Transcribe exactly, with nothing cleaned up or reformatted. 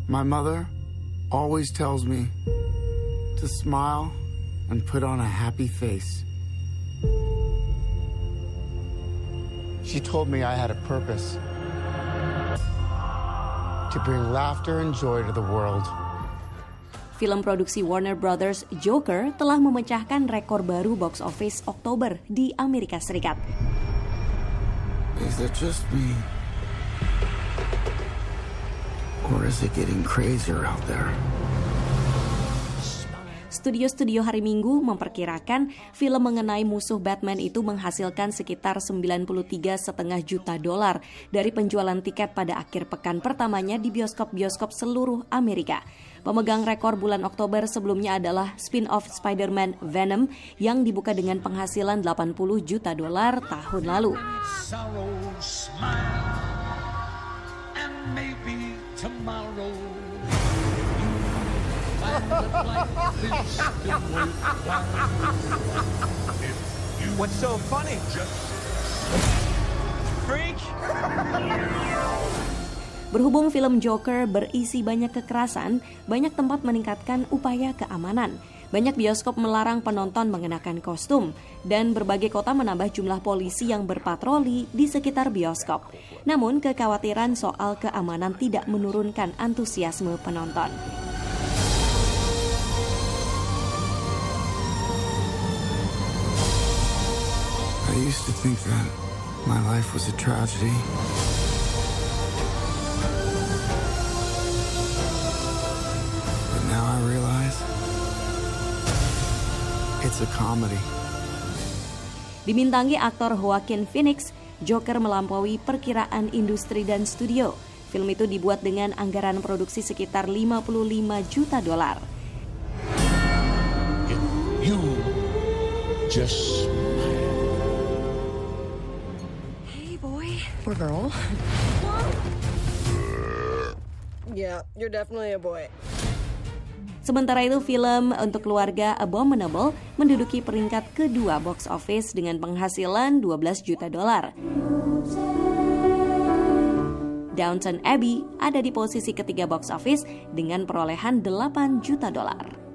My mother always tells me to smile and put on a happy face. She told me I had a purpose to bring laughter and joy to the world. Film produksi Warner Brothers Joker telah memecahkan rekor baru box office Oktober di Amerika Serikat. Is it just me? Or is it getting crazier out there? Studio-studio hari Minggu memperkirakan film mengenai musuh Batman itu menghasilkan sekitar sembilan puluh tiga koma lima juta dolar dari penjualan tiket pada akhir pekan pertamanya di bioskop-bioskop seluruh Amerika. Pemegang rekor bulan Oktober sebelumnya adalah spin-off Spider-Man Venom yang dibuka dengan penghasilan delapan puluh juta dolar tahun lalu. What's so funny? Freak? Berhubung film Joker berisi banyak kekerasan, banyak tempat meningkatkan upaya keamanan. Banyak bioskop melarang penonton mengenakan kostum, dan berbagai kota menambah jumlah polisi yang berpatroli di sekitar bioskop. Namun, kekhawatiran soal keamanan tidak menurunkan antusiasme penonton. I used to think that my life was a tragedy. But now I realize it's a comedy. Dibintangi aktor Joaquin Phoenix, Joker melampaui perkiraan industri dan studio. Film itu dibuat dengan anggaran produksi sekitar lima puluh lima juta dolar. You just Or girl. Yeah, you're definitely a boy. Sementara itu, film untuk keluarga Abominable menduduki peringkat kedua box office dengan penghasilan dua belas juta dolar. Downton Abbey ada di posisi ketiga box office dengan perolehan delapan juta dolar.